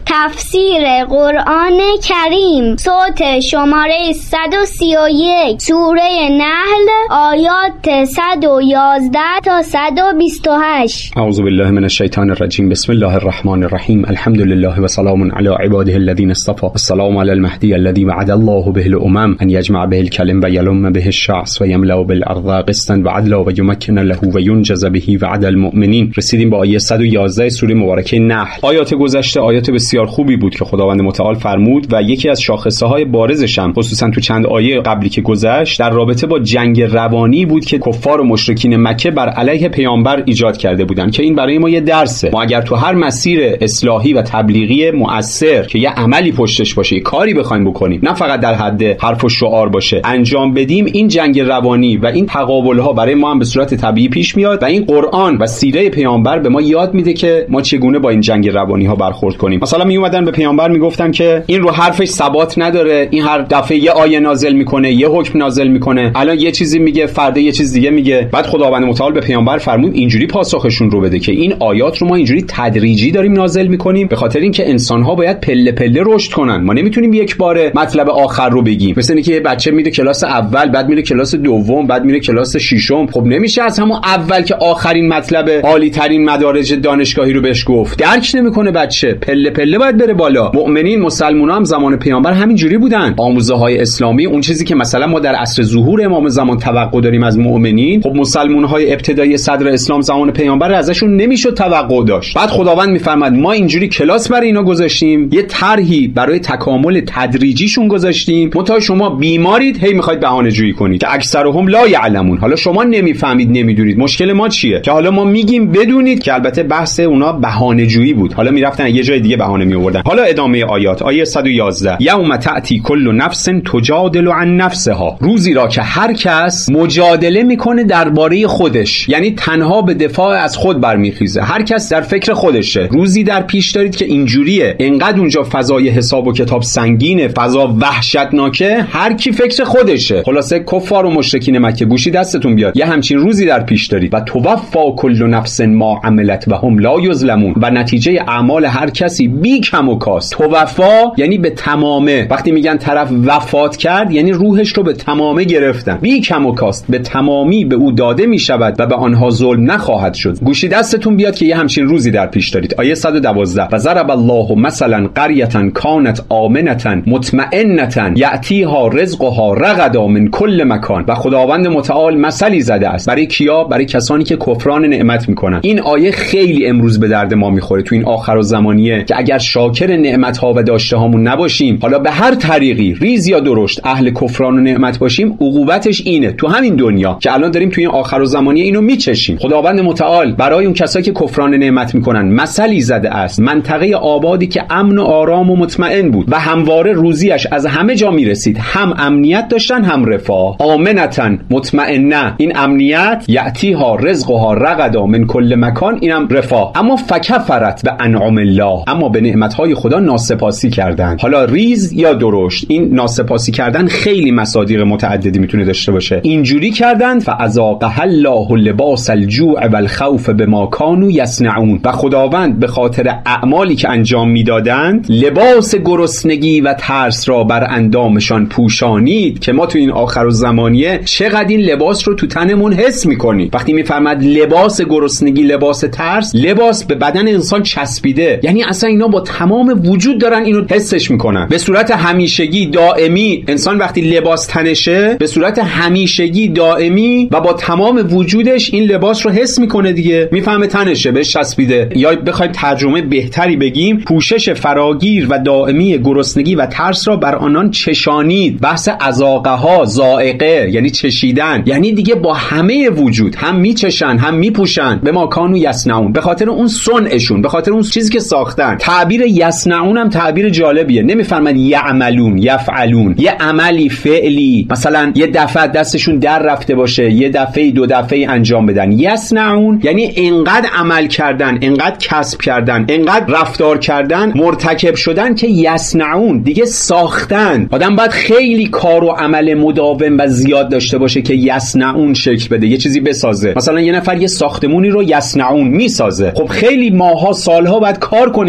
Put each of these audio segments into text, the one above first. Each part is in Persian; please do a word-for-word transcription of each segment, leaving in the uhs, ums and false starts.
تفسیر قرآن کریم، صوت شماره صد و سی و یک، سوره نحل، آیات صد و یازده تا صد و بیست و هشت. اعوذ بالله من الشیطان الرجیم. بسم الله الرحمن الرحیم. الحمد لله و سلام علی عباده الذین اصطفى. السلام علی المهدی الذی وعد الله به الامم ان یجمع به الکلم و یلم به الشعث و یملأ بالارض قسطا و عدلا و یمکن له و ینجز به وعد المؤمنین. رسیدیم به آیه صد و یازده سوره مبارکه نحل. آیات گذشته آیات بسیار خوبی بود که خداوند متعال فرمود و یکی از شاخصه‌های بارزش هم خصوصا تو چند آیه قبلی که گذشت در رابطه با جنگ روانی بود که کفار و مشرکین مکه بر علیه پیامبر ایجاد کرده بودند که این برای ما یه درسه. ما اگر تو هر مسیر اصلاحی و تبلیغی مؤثر که یه عملی پشتش باشه، یه کاری بخوایم بکنیم، نه فقط در حد حرف و شعار باشه، انجام بدیم، این جنگ روانی و این تقابل‌ها برای ما هم به صورت طبیعی پیش میاد و این قرآن و سیره پیامبر به ما یاد میده که ما چگونه با این جنگ روانی‌ها برخورد کنیم. مثلا می اومدن به پیامبر میگفتن که این رو حرفش ثبات نداره، این هر دفعه یه آیه نازل میکنه، یه حکم نازل میکنه، الان یه چیزی میگه، فردا یه چیز دیگه میگه. بعد خداوند متعال به پیامبر فرمود اینجوری پاسخشون رو بده که این آیات رو ما اینجوری تدریجی داریم نازل میکنیم به خاطر اینکه انسان‌ها باید پله پله رشد کنن. ما نمیتونیم یک باره مطلب آخر رو بگیم. مثلا اینکه یه بچه میره کلاس اول، بعد میره کلاس دوم، بعد میره کلاس ششم. خب نمیشه از همون اول که آخرین مطلب عالی ترین مدارج دانشگاهی رو بهش گفت. درک نمیکنه بچه، پله پله باید بره بالا. مؤمنین مسلمان‌ها هم زمان پیامبر همین جوری بودن. آموزه‌های اسلامی، اون چیزی که مثلا ما در عصر ظهور امام زمان توقع داریم از مؤمنین، خب مسلمان‌های ابتدایی صدر اسلام زمان پیامبر ازشون نمیشد توقع داشت. بعد خداوند میفرماد ما اینجوری کلاس برای اینا گذاشتیم، یه طرحی برای تکامل تدریجیشون گذاشتیم. منتها شما بیمارید، هی میخواید بهانه جویی کنید که اکثرهم لا یعلمون. حالا شما نمیفهمید، نمیدونید. مشکل ما چیه؟ که حالا ما میگیم بدونید، که البته بحث اونا بهانه جویی بود. حالا میرفتن یه جای دیگه بهانه میآوردن. حالا ادامه آیات، آیه صد و یازده. یوم تأتی کل نفس تجادل عن نفسها. روزی را که هر کس مجادله میکنه درباره خودش، یعنی تنها به دفاع از خود برمیخیزه، هر کس در فکر خودشه. روزی در پیش دارید که اینجوریه، انقدر اونجا فضای حساب و کتاب سنگینه، فضا وحشتناکه، هر کی فکر خودشه. خلاصه کفار و مشرکین مکه گوشی دستتون بیاد، یه همچین روزی در پیش دارید. و توفا کل نفس ما عملت و هم لا یظلمون. و نتیجه اعمال هر کسی بی کم و کاست. توفا یعنی به تمامه. وقتی میگن طرف وفات کرد یعنی روحش رو به تمامه گرفتن. بی کم و کاست، به تمامی به او داده میشود و به آنها ظلم نخواهد شد. گوشی دستتون بیاد که یه همچین روزی در پیش دارید. آیه صد و دوازده. و ضرب الله مثلا قرية كانت آمنة مطمئنة یأتیها رزقها رغدا من کل مکان. و خداوند متعال مثلی زده است برای کیا؟ برای کسانی که کفران نعمت میکنن. این آیه خیلی امروز به درد ما میخوره تو این آخرالزمانیه که اگر شاکر نعمت‌ها و داشته‌هامون نباشیم، حالا به هر طریقی ریز یا درشت اهل کفران و نعمت باشیم، عقوبتش اینه تو همین دنیا که الان داریم تو این آخرالزمانیه اینو میچشیم. خداوند متعال برای اون کسایی که کفران نعمت میکنن مثلی زده است. منطقه آبادی که امن و آرام و مطمئن بود و همواره روزیش از همه جا میرسید، هم امنیت داشتن هم رفاه. آمنتن مطمئنه، این امنیت، یأتیها رزقها رغدا من کل مکان، اینم رفاه. اما فکفرت به انعام الله، اما به نعمتهای خدا ناسپاسی کردن. حالا ریز یا درشت، این ناسپاسی کردن خیلی مصادیق متعددی میتونه داشته باشه. اینجوری کردن فاذاقها الله لباس الجوع والخوف بما كانوا یصنعون. و خداوند به خاطر اعمالی که انجام میدادند لباس گرسنگی و ترس را بر اندامشان پوشانید. که ما تو این آخرالزمانیه چقدر این لباس رو تو تنمون حس میکنیم. وقتی میفرماد لباس گرسنگی، لباس ترس، لباس به بدن انسان چسبیده، یعنی اصلا اینا با تمام وجود دارن اینو حسش میکنن. به صورت همیشگی دائمی انسان وقتی لباس تنشه، به صورت همیشگی دائمی و با تمام وجودش این لباس رو حس میکنه دیگه، میفهمه تنشه، بهش چسبیده. یا بخوایم ترجمه بهتری بگیم، پوشش فراگیر و دائمی گرسنگی و ترس را بر آنان چشانید. بحث اذاقه ها، ذائقه یعنی چشیدن، یعنی دیگه با همه وجود هم میچشن هم میپوشن. به ما کانوا یصنعون، به خاطر اون صنعشون، به خاطر اون چیزی که ساختن. تعبیر یصنعون هم تعبیر جالبیه، نمیفرماد یعملون، یفعلون، یه عملی فعلی، مثلا یه دفعه دستشون در رفته باشه، یه دفعه دو دفعه انجام بدن. یصنعون یعنی انقدر عمل کردن، انقدر کسب کردن، انقدر رفتار کردن، مرتکب شدن که یصنعون دیگه ساختن. آدم باید خیلی کار و عمل مداوم و زیاد داشته باشه که یصنعون شکل بده، یه چیزی بسازه. مثلا یه نفر یه ساختمونی رو یصنعون میسازه، خب خیلی ماها سالها باید کار کنه اینو بسازه.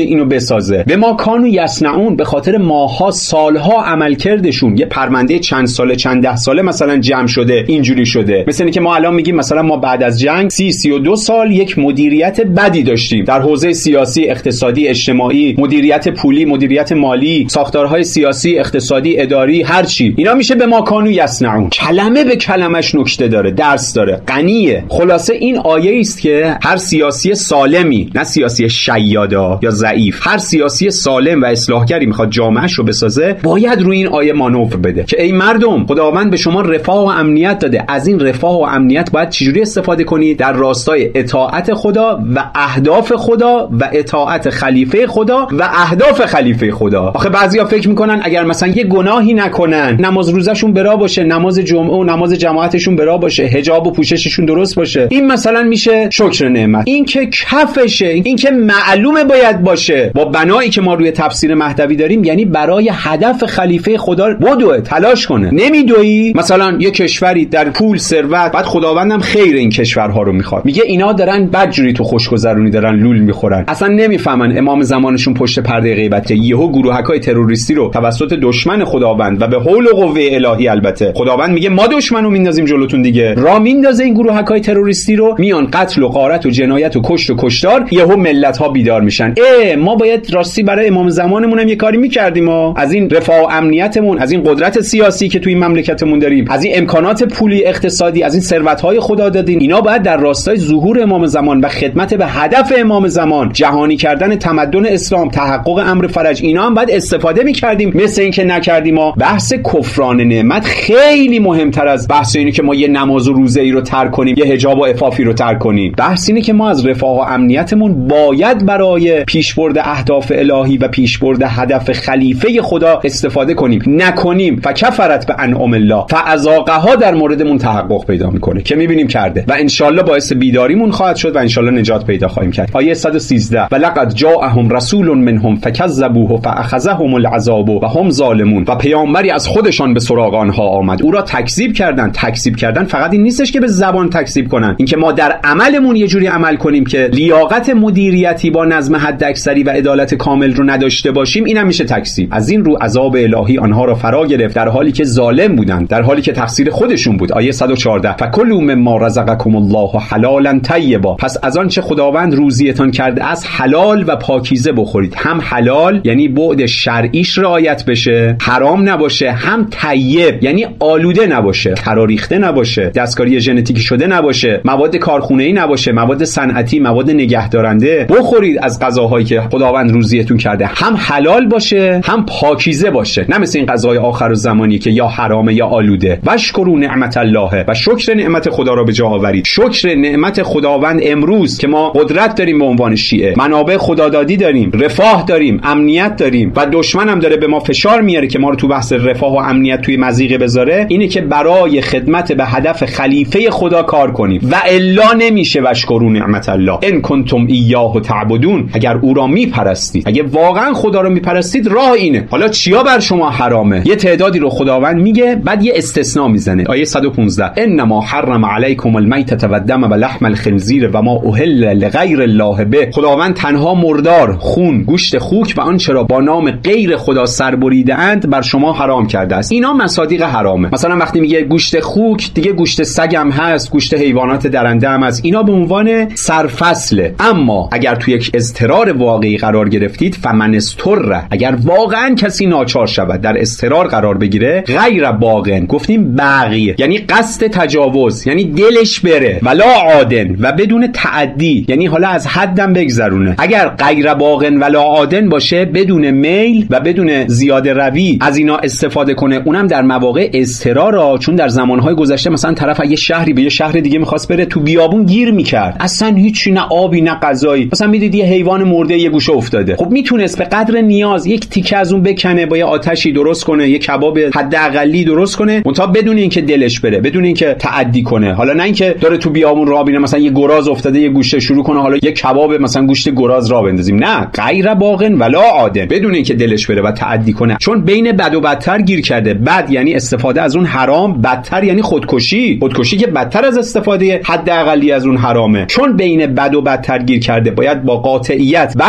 بسازه. به ما کانو یصنعون، به خاطر ماها سالها عمل کردشون یه پرونده چند ساله چند ده ساله مثلا جمع شده اینجوری شده. مثلا اینکه ما الان میگیم مثلا ما بعد از جنگ سی سی و دو سال یک مدیریت بدی داشتیم در حوزه سیاسی، اقتصادی، اجتماعی، مدیریت پولی، مدیریت مالی، ساختارهای سیاسی، اقتصادی، اداری، هر چی. اینا میشه به ما کانو یصنعون. کلمه به کلمش نکته داره، درس داره، غنیه. خلاصه این آیه است که هر سیاسی سالمی، نه سیاسی شیادا یا ضعیف، هر سیاسی سالم و اصلاحگری میخواد جامعهش رو بسازه باید روی این آیه مانور بده که ای مردم، خداوند به شما رفاه و امنیت داده. از این رفاه و امنیت باید چجوری استفاده کنید؟ در راستای اطاعت خدا و اهداف خدا و اطاعت خلیفه خدا و اهداف خلیفه خدا. آخه بعضیا فکر میکنن اگر مثلا یه گناهی نکنن، نماز روزشون برا باشه، نماز جمعه و نماز جماعتشون برا باشه، حجاب و پوشششون درست باشه، این مثلا میشه شکر نعمت. این که کفشه، این که معلومه باید باشه. با بنایی که ما روی تفسیر مهدوی داریم یعنی برای هدف خلیفه خدا بدوه، تلاش کنه. نمیدوی مثلا یه کشوری در پول ثروت، بعد خداوندم خیر این کشورها رو میخواد، میگه اینا دارن بدجوری تو خوشگذرونی دارن لول میخورن، اصلا نمیفهمن امام زمانشون پشت پرده غیبته. یهو گروهکای تروریستی رو توسط دشمن خداوند و به حول و قوه الهی، البته خداوند میگه ما دشمنو میندازیم جلوتون دیگه، را میندازه این گروهکای تروریستی رو، میان قتل و غارت و جنایت و کشت و کشتار. یهو ملت ها بیدار میشن، اه ما باید راستی برای امام زمانمون هم یه کاری میکردیم، ما از این رفاه و امنیتمون، از این قدرت سیاسی که توی این مملکتمون داریم، از این امکانات پولی اقتصادی، از این ثروت‌های خدا دادین، اینا باید در راستای ظهور امام زمان و خدمت به هدف امام زمان، جهانی کردن تمدن اسلام، تحقق امر فرج، اینا هم باید استفاده میکردیم. مثل این که نکردیم. ما بحث کفران نعمت خیلی مهمتر از بحث اینه که ما یه نماز و روزه ای رو ترک کنیم، یه حجاب و عفافی رو ترک کنیم. بحث اینه که ما از رفاه و امنیتمون باید برای پیشبرد اهداف الهی و پیشبرد هدف خلیفه خدا استفاده کنیم. نکنیم فکفرت به انعم الله، فاذاقها در موردمون تحقق پیدا میکنه که میبینیم کرده و انشالله باعث بیداریمون خواهد شد و انشالله نجات پیدا خواهیم کرد. آیه صد و سیزده ولقد جاءهم رسول منهم فکذبوه فاخذهم العذاب و هم ظالمون، و پیامبری از خودشان به سراغ آنها آمد، او را تکذیب کردند. تکذیب کردن فقط این نیستش که به زبان تکذیب کنن، اینکه ما در عملمون یه جوری عمل کنیم که لیاقت مدیریتی با نظم حداکثری و عدالت کامل رو نداشته باشیم، اینم میشه تکذیب. از این رو عذاب الهی آنها را فرا گرفت در حالی که ظالم بودند، در حالی که تقصیر خودشون بود. آیه صد و چهارده فکلوا مما رزقکم الله حلالا طیبا، پس از آن چه خداوند روزیتان کرده از حلال و پاکیزه بخورید. هم حلال یعنی بعد شرعیش رعایت بشه، حرام نباشه، هم طیب یعنی آلوده نباشه، تراریخته نباشه، دستکاری ژنتیکی شده نباشه، مواد کارخونه‌ای نباشه، مواد صنعتی، مواد نگهدارنده. بخورید از غذاهایی که خداوند روزیتون کرده، هم حلال باشه هم پاکیزه باشه، نه مثل این غذای آخر زمانی که یا حرامه یا آلوده. واشکروا نعمت الله، و شکر نعمت خدا را به جا آورید. شکر نعمت خداوند امروز که ما قدرت داریم، به عنوان شیعه منابع خدادادی داریم، رفاه داریم، امنیت داریم و دشمن هم داره به ما فشار میاره که ما رو تو بحث رفاه و امنیت توی مضیقه بذاره، اینه که برای خدمت به هدف خلیفه خدا کار کنیم و الا نمیشه. واشکروا نعمت الله ان کنتم ایاه تعبدون، اگر او را میپرستید، اگه واقعا خدا رو میپرستید، راه اینه. حالا چیا بر شما حرامه؟ یه تعدادی رو خداوند میگه، بعد یه استثناء میزنه. آیه صد و پانزده انما حرم علیکم المیتة و الدم و لحم الخنزیر و ما اهل لغیر الله به، خداوند تنها مردار، خون، گوشت خوک و آنچه را با نام غیر خدا سربریده اند بر شما حرام کرده است. اینا مصادیق حرامه. مثلا وقتی میگه گوشت خوک، دیگه گوشت سگ هم هست، گوشت حیوانات درنده هم هست، اینا به عنوان سرفصله. اما اگر تو یک اضطرار واقعی قرار گرفتید، فمن استر، اگر واقعا کسی ناچار شود در اضطرار قرار بگیره، غیر باغن، گفتیم بغی یعنی قصد تجاوز، یعنی دلش بره، ولا عادن، و بدون تعدی یعنی حالا از حدم بگذرونه. اگر غیر باغن ولا عادن باشه، بدون میل و بدون زیاده روی از اینا استفاده کنه، اونم در مواقع اضطرار. چون در زمانهای گذشته مثلا طرف یه شهری به یه شهر دیگه می‌خواست بره، تو بیابون گیر می‌کرد، اصلا هیچی، نه آبی نه غذایی، مثلا میدید یه حیوان مرده یه گوشه افتاده، خب میتونست به قدر نیاز یک تیکه از اون بکنه، با یه آتشی درست کنه، یه کباب حداقلی درست کنه، اونتا بدون اینکه دلش بره، بدون اینکه تعدی کنه. حالا نه اینکه داره تو بیابون راه میره، مثلا یه گراز افتاده یه گوشه شروع کنه حالا یه کباب مثلا گوشت گراز راه بندازیم، نه، غیر باغن ولا عادن، بدون اینکه دلش بره و تعدی کنه. چون بین بد و بدتر گیر کرده. بد یعنی استفاده از اون حرام، بدتر یعنی خودکشی، خودکشی که بدتر از استفاده حداقلی از اون حرامه. چون بین بد و بدتر گیر کرده، باید با قاطعیت بد رو انتخاب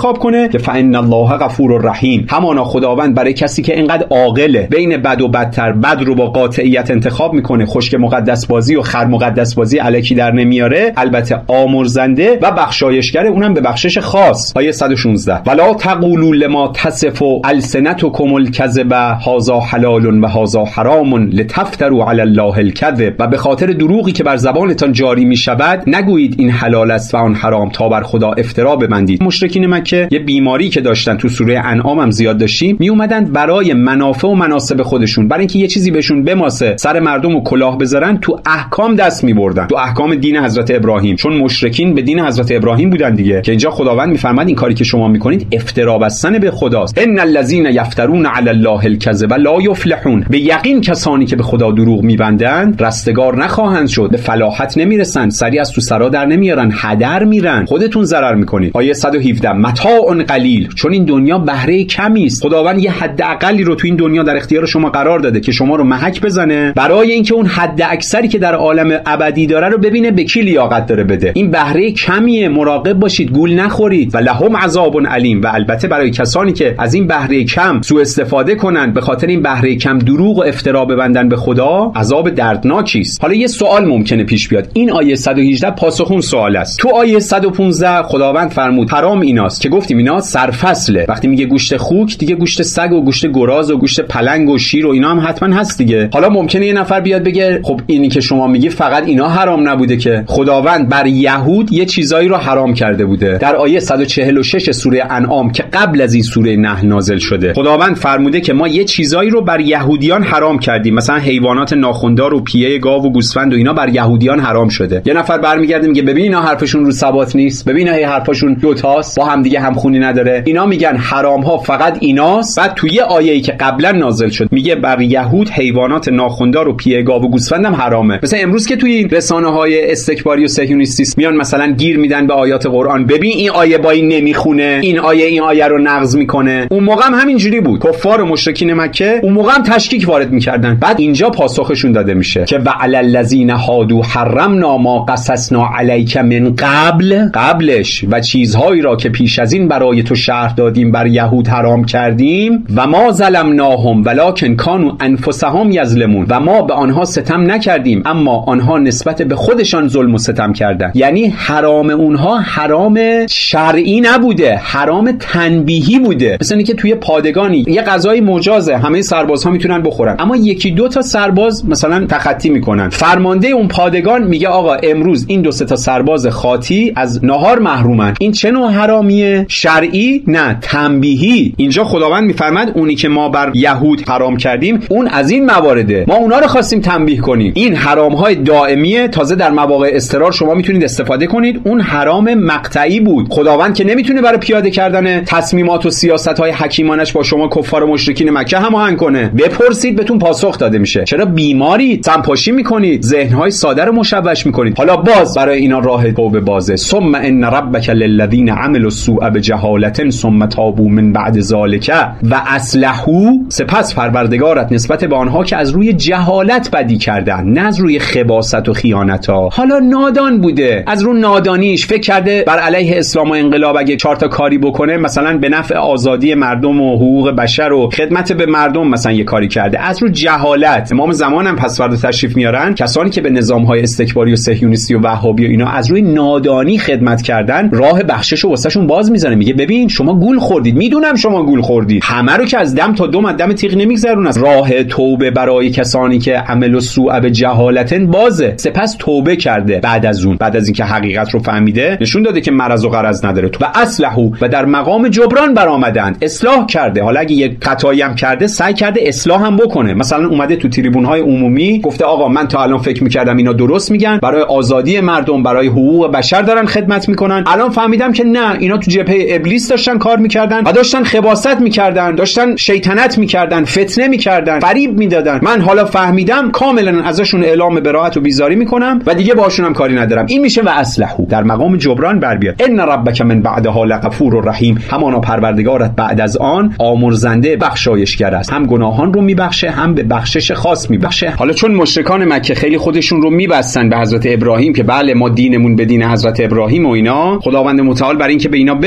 انتخاب کنه که فإن الله غفور رحیم. همانا خداوند برای کسی که اینقدر عاقله، بین بد و بدتر، بد رو با قاطعیت انتخاب میکنه، خشک مقدس بازی و خر مقدس بازی الکی در نمیاره، البته آمرزنده و بخشایشگره، اونم به بخشش خاص. آیه صد و شانزده ولا تقولوا لما تصف السنتكم الكذب هذا حلال و هذا حرام لتفتروا علی الله الكذب. و به خاطر دروغی که بر زبانتان جاری میشود نگویید این حلال است و آن حرام تا بر خدا افترا ببندید. مشرکین مکه یه بیماری که داشتن، تو سوره انعام هم زیاد داشتیم، می اومدن برای منافع و مناسب خودشون، برای اینکه یه چیزی بهشون بماسه، سر مردم و کلاه بذارن، تو احکام دست می‌بردن، تو احکام دین حضرت ابراهیم، چون مشرکین به دین حضرت ابراهیم بودن دیگه، که اینجا خداوند میفرماد این کاری که شما میکنید افترا بستن به خداست. ان الذين یفترون علی الله الکذب لا یفلحون. به یقین کسانی که به خدا دروغ میبندند رستگار نخواهند شد، به فلاحت نمیرسن، سری از تو سرا در نمیارن، هدر میرن، خودتون ضرر میکنید. آیه صد و هفده متاع قلیل، چون این دنیا بهره کمی است. خداوند یه حد اقلی رو تو این دنیا در اختیار شما قرار داده که شما رو محک بزنه برای اینکه اون حد اکثری که در عالم ابدی داره رو ببینه به کی لیاقت داره بده. این بهره کمیه، مراقب باشید گول نخورید. و لهم عذاب علیم. و البته برای کسانی که از این بهره کم سوء استفاده کنن، به خاطر این بهره کم دروغ و افترا ببندن به خدا، عذاب دردناکی است. حالا یه سوال ممکنه پیش بیاد. این آیه صد و هجده پاسخ اون سوال است. تو آیه صد و پانزده خداوند فرمود حرام ایناست که گفتیم اینا سرفصله. وقتی میگه گوشت خوک، دیگه گوشت سگ و گوشت گراز و گوشت پلنگ و شیر و اینا هم حتما هست دیگه. حالا ممکنه یه نفر بیاد بگه خب اینی که شما میگی فقط اینا حرام نبوده که، خداوند بر یهود یه چیزایی رو حرام کرده بوده. در آیه صد و چهل و شش سوره انعام که قبل از این سوره نحل نازل شده، خداوند فرموده که ما یه چیزایی رو بر یهودیان حرام کردیم، مثلا حیوانات ناخوندار و پیه گاو و گوسفند و اینا بر یهودیان حرام شده. یه نفر برمیگرده میگه ببین اینا حرفشون رو ثبات نیست، ببین اینا حرفشون دو تاست، با هم دیگه همخونی نداره. اینا میگن حرام ها فقط ایناست، بعد توی آیه‌ای که قبلا نازل شد میگه بر یهود حیوانات ناخوندار و پیه گاو و گوسفند هم حرامه. مثلا امروز که توی این رسانه‌های استکباری و صهیونیستی میان مثلا گیر میدن به آیات قرآن، ببین این آیه با این نمیخونه، این آیه این آیه رو نقض میکنه. اون موقع هم همینجوری بود، کفار و مشرکین مکه اون موقع هم تشکیک وارد میکردن. بعد اینجا پاسخشون داده میشه که وعلى الذین هادوا حرمنا ما قصصنا علیک من قبل، قبلش و چیزهایی را که پیش از این برای تو شرح دادیم بر یهود حرام کردیم. و ما ظلمناهم ولکن کانوا انفسهم یظلمون. و ما به آنها ستم نکردیم اما آنها نسبت به خودشان ظلم و ستم کردن. یعنی حرام اونها حرام شرعی نبوده، حرام تنبیهی بوده. مثلا اینکه توی پادگانی یه غذای مجازه، همه سربازها میتونن بخورن، اما یکی دو تا سرباز مثلا تخطی میکنن. فرمانده اون پادگان میگه آقا امروز این دو سه تا سرباز خاطی از ناهار محرومن. این چه نوع حرامیه؟ شرعی؟ نه، تنبیهی. اینجا خداوند میفرماد اونی که ما بر یهود حرام کردیم اون از این موارده، ما اونا رو خواستیم تنبیه کنیم. این حرام های دائمیه، تازه در مواقع اضطرار شما میتونید استفاده کنید. اون حرام مقطعی بود. خداوند که نمیتونه برای پیاده کردن تصمیمات و سیاست های حکیمانش با شما کفار و مشرکین مکه هماهنگ کنه. بپرسید بهتون پاسخ داده میشه. چرا بیمارید؟ سمپاشی میکنید، ذهنهای ساده رو مشوش میکنید. حالا باز برای اینا راه توبه بازه. ثم ان ربک للذین عملوا السوء بجهالة ثم تابوا من بعد ذلك و اصلحوا. سپس پروردگارت نسبت به آنها که از روی جهالت بدی کردن، نه از روی خباثت و خیانت ها. حالا نادان بوده، از رو نادانیش فکر کرده بر علیه اسلام و انقلاب اگه چهار تا کاری بکنه مثلا به نفع آزادی مردم و حقوق بشر و خدمت به مردم مثلا یه کاری کرده. از رو جهالت. امام زمان هم پس فردا تشریف میارن، کسانی که به نظام‌های استکباری و صهیونیستی و وهابی و اینا از روی نادانی خدمت کردن، راه بخشش رو واسهشون باز میزنه. میگه ببین شما گول خوردید، میدونم شما گول خوردید، همه رو که از دم تا دم دم تیغ نمیگذرون. از راه توبه برای کسانی که عمل و سوء به جهالتن بازه. سپس توبه کرده بعد از اون، بعد از اینکه حقیقت رو فهمیده، نشون داده که مرض و غرض نداره تو. و اصلحو، و در مقام جبران برآمدند، اصلاح کرده. حالا اگه یک خطایی هم کرده سعی کرده اصلاح هم بکنه. مثلا اومده تو تریبون‌های عمومی گفته آقا من تا الان فکر می‌کردم اینا درست میگن، برای آزادی مردم، برای حقوق بشر دارن خدمت میکنن، الان فهمیدم که نه، اینا تو جبهه ابلیس داشتن کار میکردن و داشتن خباثت میکردن، داشتن شیطنت میکردن، فتنه میکردن، فریب میدادن. من حالا فهمیدم، کاملا ازشون اعلام براءت و بیزاری میکنم و دیگه باهاشون هم کاری ندارم. این میشه و اصلحو، در مقام جبران بر بیاد. ان ربک من بعدها لغفور رحیم. همانا پروردگارت بعد از آن آمرزنده بخشایشگر است، هم گناهان رو میبخشه هم به بخشش خاص میبخشه. حالا چون مشرکان مکه خیلی خودشون رو میبستن به حضرت ابراهیم که بله ما دینمون به دین حضرت ابراهیم و اینا، خداوند متعال برای اینکه به اینا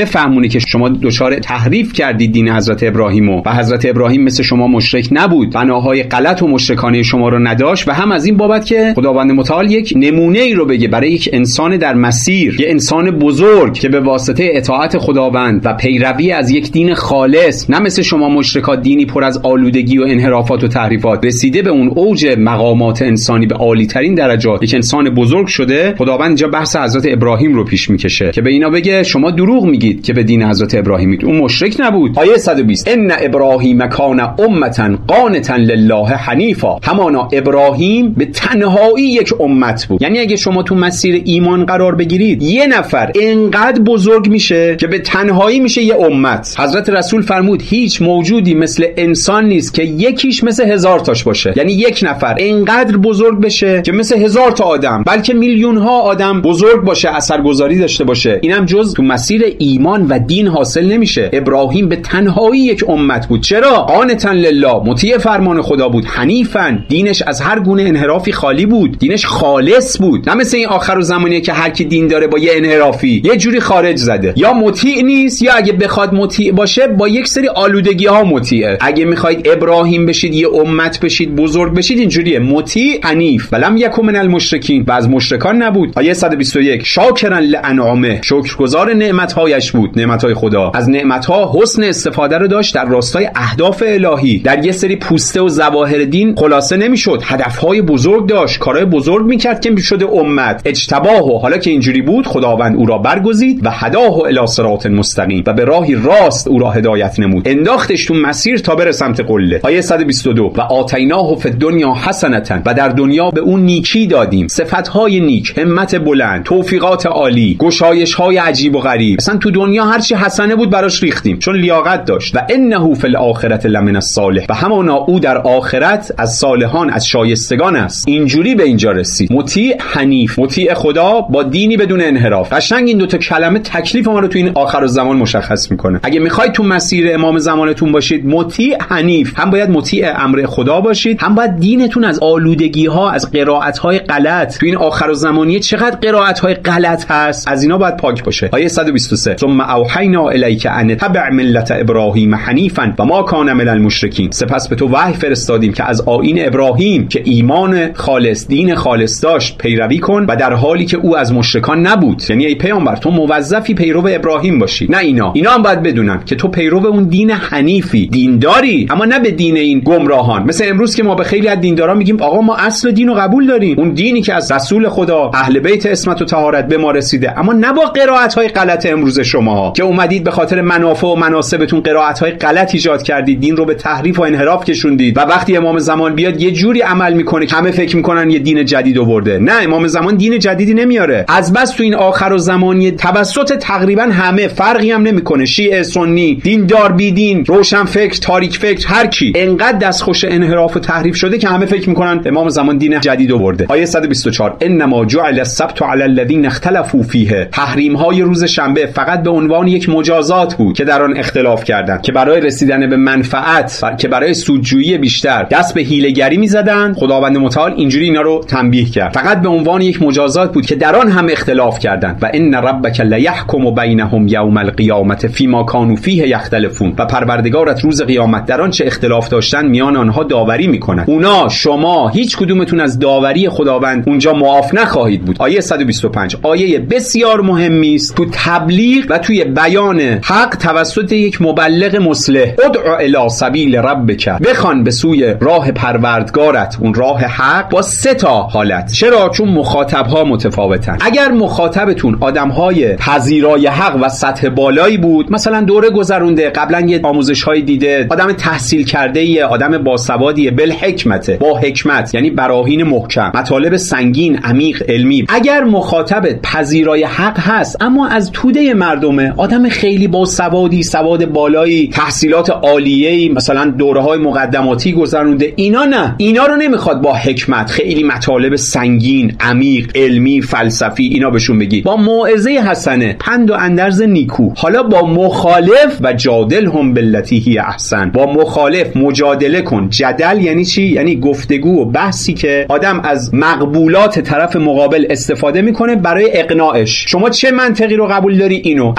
بفهمونه که شما دچار تحریف کردید دین حضرت ابراهیمو و حضرت ابراهیم مثل شما مشرک نبود، بناهای غلط و مشرکانه شما رو نداشت، و هم از این بابت که خداوند متعال یک نمونه ای رو بگه برای یک انسان در مسیر، یک انسان بزرگ که به واسطه اطاعت خداوند و پیروی از یک دین خالص، نه مثل شما مشرکا دینی پر از آلودگی و انحرافات و تحریفات، رسیده به اون اوج مقامات انسانی به عالی ترین درجات، یک انسان بزرگ شده. خداوند اینجا بحث حضرت ابراهیم رو پیش میکشه که به اینا بگه شما دروغ میگید که به دین حضرت ابراهیمید، اون مشرک نبود. آیه صد و بیست ان ابراهیم کان امه قانتا لله حنیفا، همانا ابراهیم به تنهایی یک امت بود. یعنی اگه شما تو مسیر ایمان قرار بگیرید، یه نفر اینقدر بزرگ میشه که به تنهایی میشه یه امت. حضرت رسول فرمود هیچ موجودی مثل انسان نیست که یکیش مثل هزار تاش باشه. یعنی یک نفر اینقدر بزرگ بشه که مثل هزار تا آدم، بلکه میلیون ها آدم بزرگ باشه، اثرگذاری داشته باشه. اینم جز تو مسیر ایمان و دین حاصل نمیشه. ابراهیم به تنهایی یک امت بود. چرا؟ قانتا لله، مطیع فرمان خدا بود. حنیفا، دینش از هر گونه انحرافی خالی بود، دینش خالص بود. نه مثل این آخرالزمانیه که هر کی دین داره با یه انحرافی یه جوری خارج زده، یا مطیع نیست، یا اگه بخواد مطیع باشه با یک سری آلودگی ها مطیعه. اگه میخواید ابراهیم بشید، یه امت بشید، بزرگ بشید، اینجوریه: مطیع، حنیف، ولم یکن من المشرکین، و از مشرکان نبود. آیه صد و بیست و یک شاکرا لانعامه، شکرگزار نعمت‌هایش بود، نعمت‌های خدا. از نعمت‌ها حسن استفاده رو داشت در راستای اهداف الهی. در یه سری پوسته و ظواهر دین خلاصه نمیشد، هدف‌های بزرگ داشت، کارهای بزرگ میکرد که میشد امت. اجتباه، و حالا که اینجوری بود خداوند او را برگزید و هداه الی صراط مستقیم، و به راهی راست او را هدایت نمود، انداختش تو مسیر تا بره سمت قله. آیه صد و بیست و دو و آتیناه فی الدنیا حسنه، و در دنیا به اون نیکی دادیم، صفت‌های نیک، همت بلند، توفیقات عالی، گشایش‌های عجیب و غریب. اصلا تو دنیا هر چی حسنه بود براش ریختیم، چون لیاقت داشت. و انه فی الاخره لمن الصالح، و همانا او در آخرت از صالحان، از شایستگان است. اینجوری به اینجا رسید. مطیع، حنیف، مطیع خدا با دینی بدون انحراف. قشنگ این دو تا کلمه تکلیف ما رو تو این آخرالزمان مشخص میکنه. اگه میخواید تو مسیر امام زمانتون باشید، مطیع، حنیف، هم باید مطیع امر خدا باشید، هم باید دینتون از آلودگی ها، از قرائت های غلط، تو این آخرالزمانیه چقدر قرائت های غلط هست، از اینا باید پاک باشه. آیه صد و بیست و سه ثم اوحینا الیک ان تبع ملت ابراهیم حنیفا و ما کان من المشرکین، سپس به تو وحی فرستادیم که از آیین ابراهیم که ایمان خالص، دین خالص داشت پیروی کن، و در حالی که او از مشرکان نبود. یعنی ای پیامبر تو موظفی پیرو ابراهیم باشی، نه اینا. اینا هم باید بدونن که تو پیرو اون دین حنیفی، دینداری، اما نه به دین این گمراهان. مثل امروز که ما به خیلی از دیندارا میگیم آقا ما اصل دینو قبول داریم، اون دینی که از رسول خدا، اهل بیت عصمت و طهارت به ما رسیده، اما نه با قرائت‌های غلط امروز شماها که اومدید به خاطر منافع و مناسبتون قرائت‌های غلط ایجاد کردید، دین رو به تحریف و انحراف کشوندید، و وقتی امام زمان بیاد یه جوری عمل میکنه که همه فکر میکنن یه دین جدید آورده. نه، امام زمان دین جدیدی نمیاره. از بس تو این آخر و زمانی توسط تقریبا همه، فرقی هم نمیکنه، شیعه، سنی، دیندار، بی دین، روشن فکر، تاریک فکر، هر کی، انقدر دستخوش انحراف و تحریف شده که همه فکر میکنن امام زمان دین جدید آورده. آیه صد و بیست و چهار انما جعل السبت علی الذین اختلفوا فیه، تحریم های روز شنبه فقط به عنوان یک مجازات بود که در آن اختلاف کردند، که برای رسیدن به منفعت، که برای سودجویی بیشتر دست به حیله‌گری می‌زدند. خداوند متعال اینجوری اینا رو تنبیه کرد، فقط به عنوان یک مجازات بود که در آن هم اختلاف کردند. و ان ربک لیحکم بینهم یوم القیامه فیما کانوا فیه یختلفون، و پروردگارت روز قیامت در آن چه اختلاف داشتن میان آنها داوری می‌کند. اونا، شما، هیچ کدومتون از داوری خداوند اونجا معاف نخواهید بود. آیه صد و بیست و پنج آیه بسیار مهمی است تو تبلیغ و توی بیان حق توسط یک مبلغ مصلح. ادع الی سبیل ربک، بخوان به سوی راه پروردگارت، اون راه حق، با سه تا حالت. چرا؟ چون مخاطبها متفاوتن. اگر مخاطبتون آدمهای پذیرای حق و سطح بالایی بود، مثلا دوره گذرونده، قبلا یه آموزش‌های دیده، آدم تحصیل کرده‌ای، آدم باسوادیه، بالحکمت، با حکمت، یعنی براهین محکم، مطالب سنگین، عمیق، علمی. اگر مخاطبت پذیرای حق هست اما از توده مردمه، آدم خیلی باسوادی، سواد بالایی، تحصیلات عالیه‌ای، مثلا دوره‌های مقدماتی گذرونده، اینا نه، اینا رو نمیخواد با حکمت، خیلی مطالب سنگین، عمیق، علمی، فلسفی اینا بهشون بگی، با موعظه حسنه، پند و اندرز نیکو. حالا با مخالف و جادلهم بالتی هی احسن، با مخالف مجادله کن. جدل یعنی چی؟ یعنی گفتگو و بحثی که آدم از مقبولات طرف مقابل استفاده میکنه برای اقناعش. شما چه منطقی رو قبول داری؟ اینو.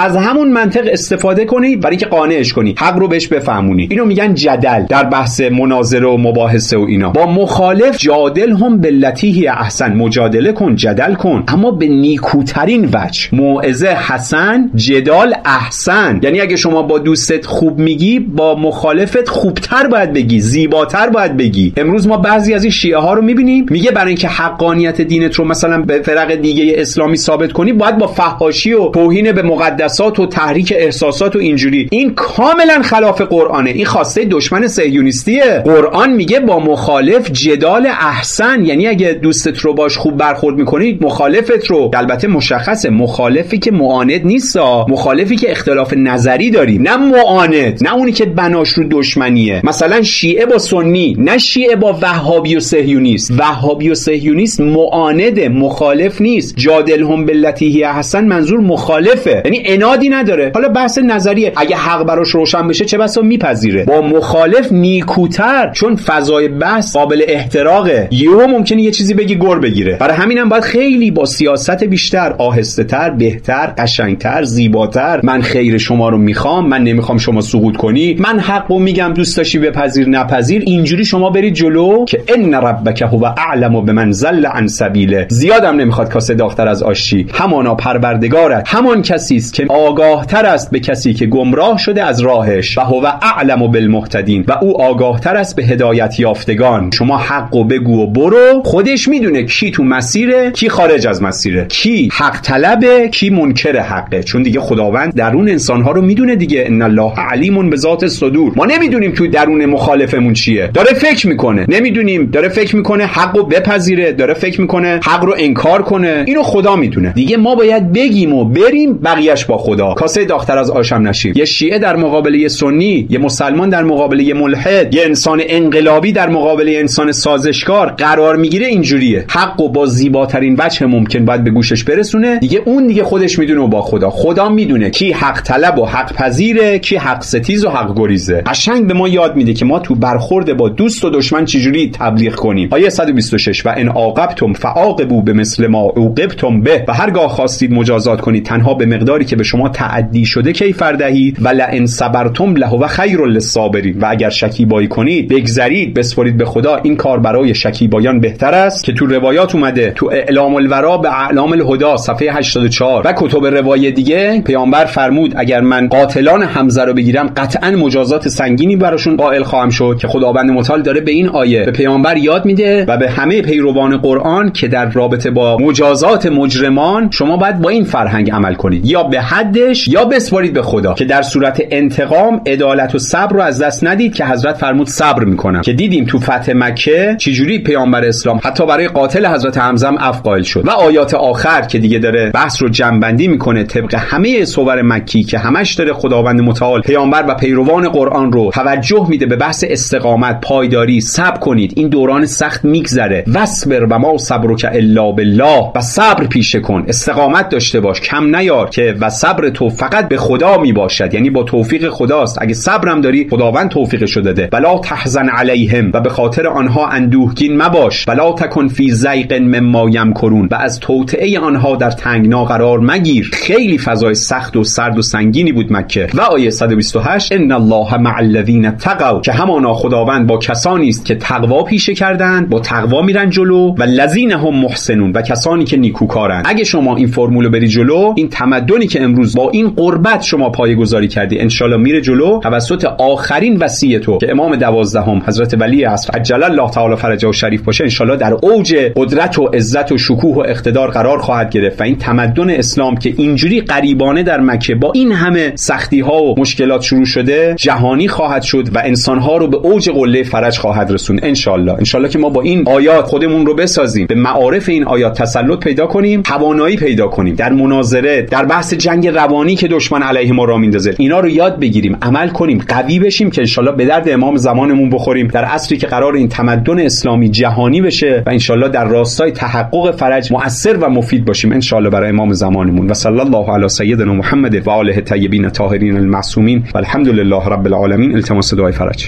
از همون منطق استفاده کنی برای اینکه قانعش کنی، حق رو بهش بفهمونی. اینو میگن جدل در بحث مناظره و مباحثه و اینا. با مخالف جادل هم بالتی هی احسن، مجادله کن، جدل کن، اما به نیکوترین وجه. موعظه حسن، جدال احسن. یعنی اگه شما با دوستت خوب میگی، با مخالفت خوبتر باید بگی، زیباتر باید بگی. امروز ما بعضی از این شیعه ها رو میبینیم میگه برای اینکه حقانیت دینت رو مثلا به فرق دیگه اسلامی ثابت کنی باید با فحاشی و توهین به مقدسات و تحریک احساسات و اینجوری. این کاملا خلاف قرآنه. این خواسته دشمن صهیونیستیه. قرآن میگه با مخالف جدال احسن، یعنی اگه دوستت رو باش خوب برخورد میکنی، مخالفت رو، البته مشخصه مخالفی که معاند نیستا، مخالفی که اختلاف نظری داریم، نه معاند، نه اونی که بناش رو دشمنیه. مثلا شیعه با سنی، نه شیعه با وهابی و صهیونیست. وهابی و صهیونیست معانده، مخالف نیست. جادلهم بالتی هی احسن منظور مخالفه، یعنی عنادی نداره. حالا بحث نظریه، اگه حق براش روشن بشه چه بسا میپذیره. با مخالف نیکوتر، چون فضای بحث قابل احتراقه. یهو ممکنه یه چیزی بگی گر بگیره. برای همینم باید خیلی با سیاست بیشتر، آهسته‌تر، بهتر، قشنگتر، زیباتر. من خیر شما رو میخوام، من نمیخوام شما سقوط کنی، من حقو میگم، دوست داشتی بپذیر نپذیر. اینجوری شما برید جلو که ان ربک هو اعلم بمن ضل عن سبیله. زیادم نمیخواد کاسه داغ‌تر از آشی. همانا پروردگارت همان کسی است که آگاهتر است به کسی که گمراه شده از راهش، و هو اعلم بالمهتدین، و او آگاهتر است به هدایت یافتگان. شما حقو بگو و برو. خودش میدونه کی تو مسیره، کی خارج از مسیره، کی حق طلبه، کی منکر حقه. چون دیگه خداوند درون انسان‌ها رو میدونه دیگه. ان الله علیم بذات الصدور. ما نمیدونیم تو درون مخالفمون چیه. داره فکر میکنه، نمیدونیم داره فکر میکنه حقو بپذیره، داره فکر میکنه حق رو انکار کنه. اینو خدا میدونه دیگه. ما باید بگیم و بریم، بقیه‌اش با خدا. کاسه داغ‌تر از آشم نشیم. یه شیعه در مقابل یه سنی، یه مسلمان در مقابل یه ملحد، یه انسان انقلابی در مقابل یه انسان سازشکار قرار میگیره. اینجوریه. حقو با زیباترین وجه ممکن باید به گوشش برسونه دیگه. اون دیگه خودش میدونه و با خدا. خدا میدونه کی حق طلب و حق پذیره، کی حق ستیز و حق گریزه. قشنگ به ما یاد میده که ما تو برخورد با دوست و دشمن چجوری تبلیغ کنیم. آیه صد و بیست و شش: و ان عاقبتم فعاقبوا بمثل ما عوقبتم به. و هرگاه خواستید مجازات کنید تنها به مقداری که به شما تعدی شده کیفر دهید. و لئن صبرتم لهو خیر للصابرین. و اگر شکیبایی کنید، بگذرید، بسپرید به خدا، این کار برای شکیبایان بهتر است. که تو روایات اومده، تو اعلام الورا به اعلام الهدی صفحه هشتاد و چهار و کتب روایت دیگه، پیامبر فرمود اگر من قاتلان حمزه رو بگیرم قطعا مجازات سنگینی براشون قائل خواهم شد. که خداوند متعال داره به این آیه به پیامبر یاد میده و به همه پیروان قرآن که در رابطه با مجازات مجرمان شما باید با این فرهنگ عمل کنید، یا به حدش یا بسپارید به خدا. که در صورت انتقام عدالت و صبر رو از دست ندید که حضرت فرمود صبر میکنم. که دیدیم تو فتح مکه چجوری پیامبر اسلام حتی برای قاتل حضرت حمزه هم عفو قائل شد. و آیات آخر که دیگه داره بحث رو جمع‌بندی میکنه طبق همه صور مکی که همش داره خداوند متعال پیامبر و پیروان قرآن رو توجه میده به بحث استقامت، پایداری، صبر کنید، این دوران سخت میگذره. واصبر و ما صبرک الا بالله. و صبر پیشه کن، استقامت داشته باش، کم نیار. که و صبر تو فقط به خدا میباشد، یعنی با توفیق خداست. اگه صبرم داری خداوند توفیقش داده. ولا تحزن علیهم. و به خاطر آنها اندوهگین مباش. ولا تکن فی ضیق مما یمکرون. و از توطئه آنها در تنگنا قرار مگیر. خیلی فضای سخت و سرد و سنگینی بود مکه. و آیه صد و بیست و هشت: ان الله مع الذین اتقوا. که همانا خداوند با کسانی است که تقوا پیشه کردند، با تقوا میرن جلو. و الذین هم محسنون. و کسانی که نیکوکارند. اگه شما این فرمولو بری جلو، این تمدنی که امروز با این قربت شما پایه‌گذاری کردی ان شاء الله میره جلو توسط آخرین وصیه تو که امام دوازدهم حضرت ولی عصر عجل الله تعالی فرجه و شریف باشه، ان شاء الله در اوج قدرت و عزت و شکوه و اقتدار قرار خواهد گرفت. و این تمدن اسلام که اینجوری غریبانه در مکه با این همه سختی ها و مشکلات شروع شده، جهانی خواهد شد و انسان ها رو به اوج قله فرج خواهد رسوند ان شاء الله. ان شاء الله که ما با این آیات خودمون رو بسازیم، به معارف این آیات تسلط پیدا کنیم، توانایی پیدا کنیم در مناظره، در بحث جنگ روانی که دشمن علیه ما را میندازه، اینا رو یاد بگیریم، عمل کنیم، قوی بشیم که ان شاء الله به درد امام زمانمون بخوریم در عصری که قرار این تمدن اسلامی جهانی بشه و ان شاء الله در راستای تحقق فرج مؤثر و مفید باشیم ان شاء الله برای امام زمانمون. و صلی الله علی سیدنا محمد و آله الطیبین الطاهرین المعصومین و الحمد لله رب العالمین. التماس دعای فرج.